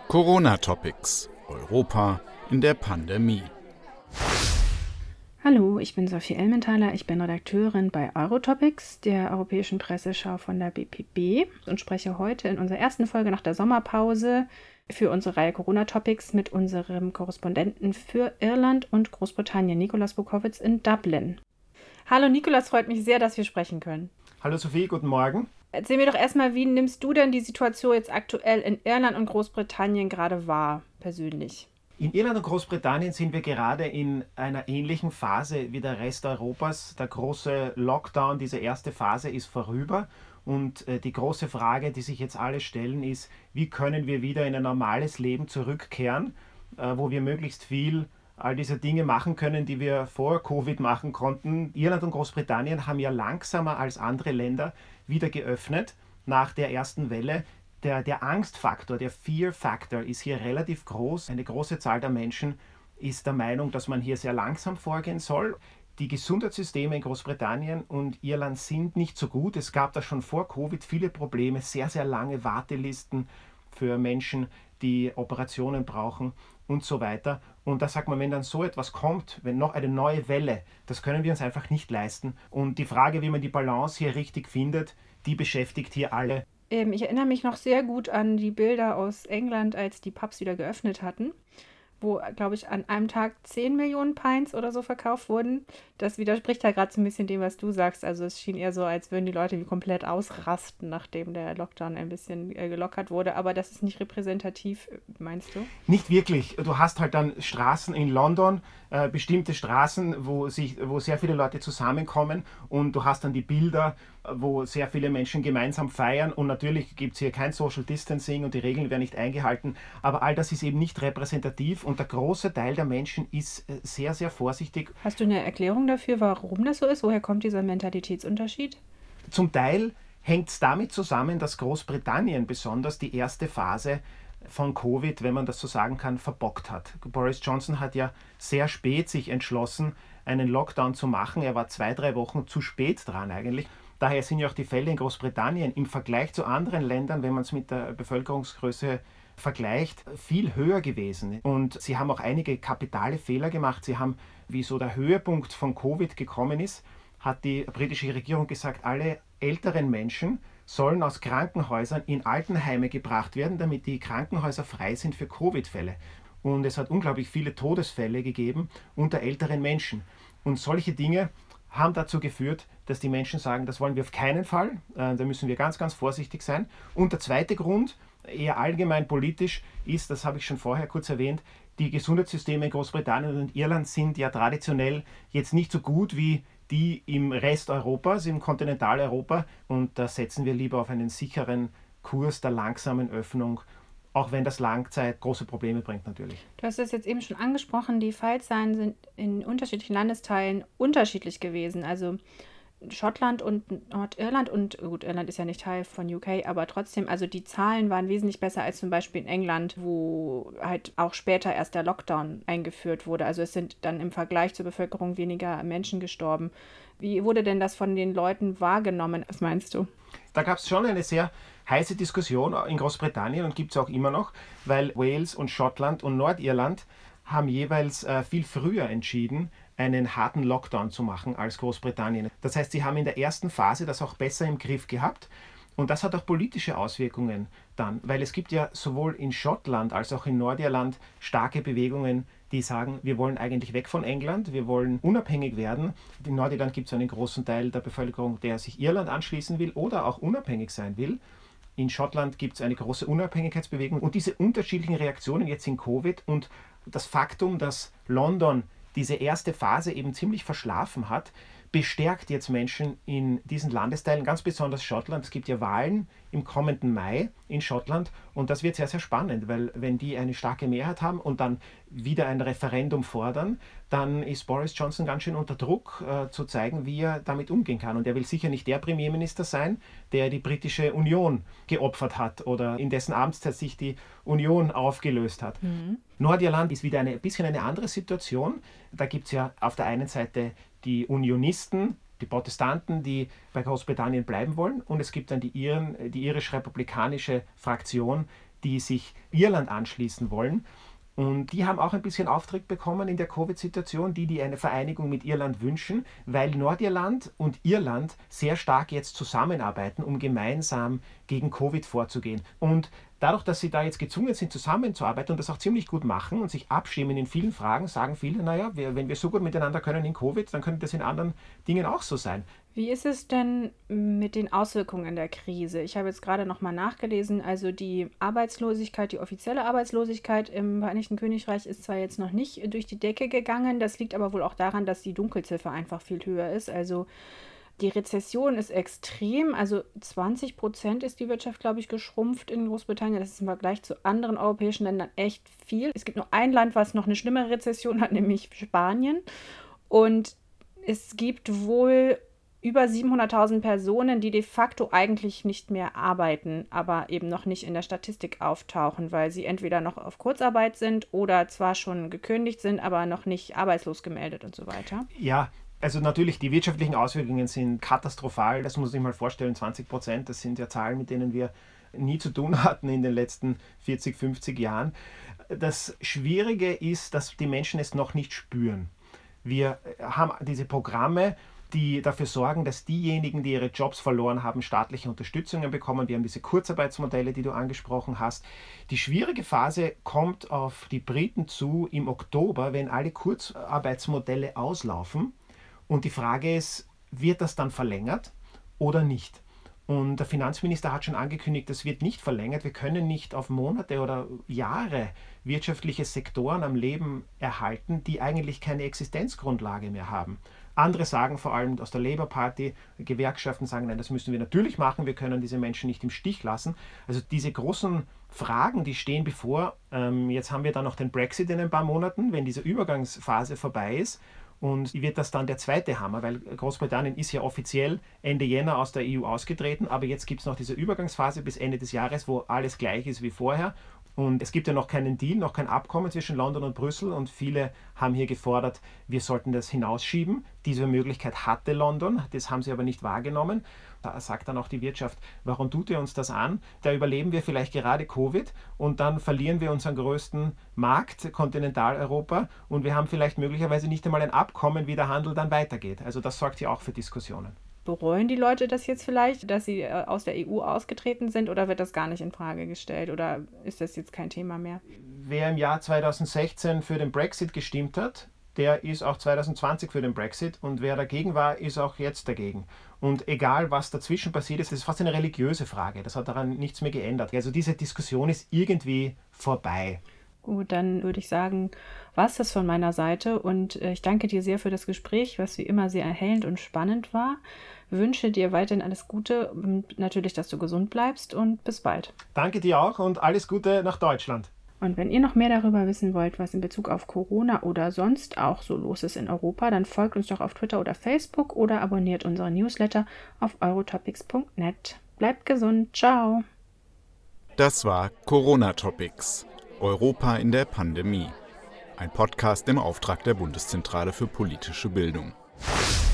Corona-Topics. Europa in der Pandemie. Hallo, ich bin Sophie Ellmenthaler, ich bin Redakteurin bei Eurotopics, der europäischen Presseschau von der BPB und spreche heute in unserer ersten Folge nach der Sommerpause für unsere Reihe Corona-Topics mit unserem Korrespondenten für Irland und Großbritannien, Nikolaus Bukowitz in Dublin. Hallo Nikolaus, freut mich sehr, dass wir sprechen können. Hallo Sophie, guten Morgen. Erzähl mir doch erstmal, wie nimmst du denn die Situation jetzt aktuell in Irland und Großbritannien gerade wahr, persönlich? In Irland und Großbritannien sind wir gerade in einer ähnlichen Phase wie der Rest Europas. Der große Lockdown, diese erste Phase ist vorüber. Und die große Frage, die sich jetzt alle stellen, ist, wie können wir wieder in ein normales Leben zurückkehren, wo wir möglichst viel all diese Dinge machen können, die wir vor Covid machen konnten. Irland und Großbritannien haben ja langsamer als andere Länder wieder geöffnet nach der ersten Welle. Der Angstfaktor, der Fear-Faktor ist hier relativ groß. Eine große Zahl der Menschen ist der Meinung, dass man hier sehr langsam vorgehen soll. Die Gesundheitssysteme in Großbritannien und Irland sind nicht so gut. Es gab da schon vor Covid viele Probleme, sehr, sehr lange Wartelisten für Menschen, die Operationen brauchen und so weiter. Und da sagt man, wenn dann so etwas kommt, wenn noch eine neue Welle, das können wir uns einfach nicht leisten. Und die Frage, wie man die Balance hier richtig findet, die beschäftigt hier alle. Ich erinnere mich noch sehr gut an die Bilder aus England, als die Pubs wieder geöffnet hatten, wo, glaube ich, an einem Tag 10 Millionen Pints oder so verkauft wurden. Das widerspricht ja gerade so ein bisschen dem, was du sagst. Also es schien eher so, als würden die Leute wie komplett ausrasten, nachdem der Lockdown ein bisschen gelockert wurde. Aber das ist nicht repräsentativ, meinst du? Nicht wirklich. Du hast halt dann Straßen in London, bestimmte Straßen, wo sehr viele Leute zusammenkommen, und du hast dann die Bilder, wo sehr viele Menschen gemeinsam feiern, und natürlich gibt es hier kein Social Distancing und die Regeln werden nicht eingehalten, aber all das ist eben nicht repräsentativ und der große Teil der Menschen ist sehr, sehr vorsichtig. Hast du eine Erklärung dafür, warum das so ist? Woher kommt dieser Mentalitätsunterschied? Zum Teil hängt es damit zusammen, dass Großbritannien besonders die erste Phase von Covid, wenn man das so sagen kann, verbockt hat. Boris Johnson hat ja sehr spät sich entschlossen, einen Lockdown zu machen. Er war 2-3 Wochen zu spät dran eigentlich. Daher sind ja auch die Fälle in Großbritannien im Vergleich zu anderen Ländern, wenn man es mit der Bevölkerungsgröße vergleicht, viel höher gewesen. Und sie haben auch einige kapitale Fehler gemacht. Sie haben, wie so der Höhepunkt von Covid gekommen ist, hat die britische Regierung gesagt, alle älteren Menschen sollen aus Krankenhäusern in Altenheime gebracht werden, damit die Krankenhäuser frei sind für Covid-Fälle. Und es hat unglaublich viele Todesfälle gegeben unter älteren Menschen. Und solche Dinge haben dazu geführt, dass die Menschen sagen, das wollen wir auf keinen Fall, da müssen wir ganz, ganz vorsichtig sein. Und der zweite Grund, eher allgemein politisch, ist, das habe ich schon vorher kurz erwähnt, die Gesundheitssysteme in Großbritannien und Irland sind ja traditionell jetzt nicht so gut wie die im Rest Europas, im Kontinentaleuropa, und da setzen wir lieber auf einen sicheren Kurs der langsamen Öffnung, auch wenn das Langzeit große Probleme bringt natürlich. Du hast es jetzt eben schon angesprochen, die Fallzahlen sind in unterschiedlichen Landesteilen unterschiedlich gewesen. Also Schottland und Nordirland, und gut, Irland ist ja nicht Teil von UK, aber trotzdem, also die Zahlen waren wesentlich besser als zum Beispiel in England, wo halt auch später erst der Lockdown eingeführt wurde. Also es sind dann im Vergleich zur Bevölkerung weniger Menschen gestorben. Wie wurde denn das von den Leuten wahrgenommen? Was meinst du? Da gab es schon eine sehr heiße Diskussion in Großbritannien und gibt es auch immer noch, weil Wales und Schottland und Nordirland haben jeweils viel früher entschieden, einen harten Lockdown zu machen als Großbritannien. Das heißt, sie haben in der ersten Phase das auch besser im Griff gehabt. Und das hat auch politische Auswirkungen dann, weil es gibt ja sowohl in Schottland als auch in Nordirland starke Bewegungen, die sagen, wir wollen eigentlich weg von England, wir wollen unabhängig werden. In Nordirland gibt es einen großen Teil der Bevölkerung, der sich Irland anschließen will oder auch unabhängig sein will. In Schottland gibt es eine große Unabhängigkeitsbewegung. Und diese unterschiedlichen Reaktionen jetzt in Covid und das Faktum, dass London diese erste Phase eben ziemlich verschlafen hat, bestärkt jetzt Menschen in diesen Landesteilen, ganz besonders Schottland. Es gibt ja Wahlen im kommenden Mai in Schottland und das wird sehr, sehr spannend, weil wenn die eine starke Mehrheit haben und dann wieder ein Referendum fordern, dann ist Boris Johnson ganz schön unter Druck, zu zeigen, wie er damit umgehen kann. Und er will sicher nicht der Premierminister sein, der die britische Union geopfert hat oder in dessen Amtszeit sich die Union aufgelöst hat. Nordirland ist wieder ein bisschen eine andere Situation. Da gibt es ja auf der einen Seite die Unionisten, die Protestanten, die bei Großbritannien bleiben wollen, und es gibt dann die irisch-republikanische Fraktion, die sich Irland anschließen wollen. Und die haben auch ein bisschen Auftrieb bekommen in der Covid-Situation, die eine Vereinigung mit Irland wünschen, weil Nordirland und Irland sehr stark jetzt zusammenarbeiten, um gemeinsam gegen Covid vorzugehen. Und dadurch, dass sie da jetzt gezwungen sind, zusammenzuarbeiten und das auch ziemlich gut machen und sich abstimmen in vielen Fragen, sagen viele, naja, wenn wir so gut miteinander können in Covid, dann könnte das in anderen Dingen auch so sein. Wie ist es denn mit den Auswirkungen der Krise? Ich habe jetzt gerade nochmal nachgelesen, also die Arbeitslosigkeit, die offizielle Arbeitslosigkeit im Vereinigten Königreich ist zwar jetzt noch nicht durch die Decke gegangen, das liegt aber wohl auch daran, dass die Dunkelziffer einfach viel höher ist. Also die Rezession ist extrem, also 20% ist die Wirtschaft, glaube ich, geschrumpft in Großbritannien. Das ist im Vergleich zu anderen europäischen Ländern echt viel. Es gibt nur ein Land, was noch eine schlimmere Rezession hat, nämlich Spanien. Und es gibt wohl über 700.000 Personen, die de facto eigentlich nicht mehr arbeiten, aber eben noch nicht in der Statistik auftauchen, weil sie entweder noch auf Kurzarbeit sind oder zwar schon gekündigt sind, aber noch nicht arbeitslos gemeldet und so weiter. Ja, also natürlich, die wirtschaftlichen Auswirkungen sind katastrophal. Das muss man sich mal vorstellen, 20%, das sind ja Zahlen, mit denen wir nie zu tun hatten in den letzten 40, 50 Jahren. Das Schwierige ist, dass die Menschen es noch nicht spüren. Wir haben diese Programme, die dafür sorgen, dass diejenigen, die ihre Jobs verloren haben, staatliche Unterstützungen bekommen. Wir haben diese Kurzarbeitsmodelle, die du angesprochen hast. Die schwierige Phase kommt auf die Briten zu im Oktober, wenn alle Kurzarbeitsmodelle auslaufen. Und die Frage ist, wird das dann verlängert oder nicht? Und der Finanzminister hat schon angekündigt, das wird nicht verlängert. Wir können nicht auf Monate oder Jahre wirtschaftliche Sektoren am Leben erhalten, die eigentlich keine Existenzgrundlage mehr haben. Andere sagen, vor allem aus der Labour Party, Gewerkschaften sagen, nein, das müssen wir natürlich machen, wir können diese Menschen nicht im Stich lassen. Also diese großen Fragen, die stehen bevor. Jetzt haben wir dann noch den Brexit in ein paar Monaten, wenn diese Übergangsphase vorbei ist. Und wird das dann der zweite Hammer, weil Großbritannien ist ja offiziell Ende Jänner aus der EU ausgetreten, aber jetzt gibt es noch diese Übergangsphase bis Ende des Jahres, wo alles gleich ist wie vorher. Und es gibt ja noch keinen Deal, noch kein Abkommen zwischen London und Brüssel und viele haben hier gefordert, wir sollten das hinausschieben. Diese Möglichkeit hatte London, das haben sie aber nicht wahrgenommen. Da sagt dann auch die Wirtschaft, warum tut ihr uns das an? Da überleben wir vielleicht gerade Covid und dann verlieren wir unseren größten Markt, Kontinentaleuropa, und wir haben vielleicht möglicherweise nicht einmal ein Abkommen, wie der Handel dann weitergeht. Also das sorgt ja auch für Diskussionen. Bereuen die Leute das jetzt vielleicht, dass sie aus der EU ausgetreten sind, oder wird das gar nicht in Frage gestellt oder ist das jetzt kein Thema mehr? Wer im Jahr 2016 für den Brexit gestimmt hat, der ist auch 2020 für den Brexit und wer dagegen war, ist auch jetzt dagegen. Und egal, was dazwischen passiert ist, das ist fast eine religiöse Frage. Das hat daran nichts mehr geändert. Also diese Diskussion ist irgendwie vorbei. Gut, dann würde ich sagen, war es das von meiner Seite und ich danke dir sehr für das Gespräch, was wie immer sehr erhellend und spannend war. Wünsche dir weiterhin alles Gute und natürlich, dass du gesund bleibst und bis bald. Danke dir auch und alles Gute nach Deutschland. Und wenn ihr noch mehr darüber wissen wollt, was in Bezug auf Corona oder sonst auch so los ist in Europa, dann folgt uns doch auf Twitter oder Facebook oder abonniert unseren Newsletter auf eurotopics.net. Bleibt gesund, ciao. Das war Corona Topics. Europa in der Pandemie. Ein Podcast im Auftrag der Bundeszentrale für politische Bildung.